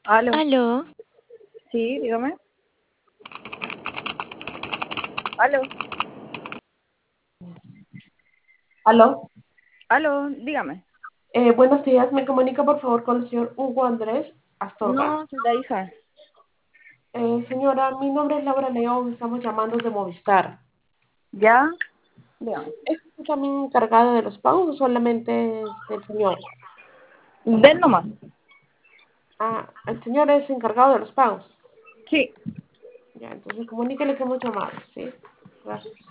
Aló, Aló, sí, dígame. Aló, Aló, aló, dígame. buenos días, me comunica por favor con el señor Hugo Andrés Astorga. No, soy la hija. Señora, mi nombre es Laura León, estamos llamando de Movistar. ¿Ya? Dígame. ¿Es usted también encargada de los pagos o solamente es del señor? Ven nomás. Ah, el señor es encargado de los pagos. Sí. Ya, entonces comuníquele que hemos llamado, ¿sí? Gracias.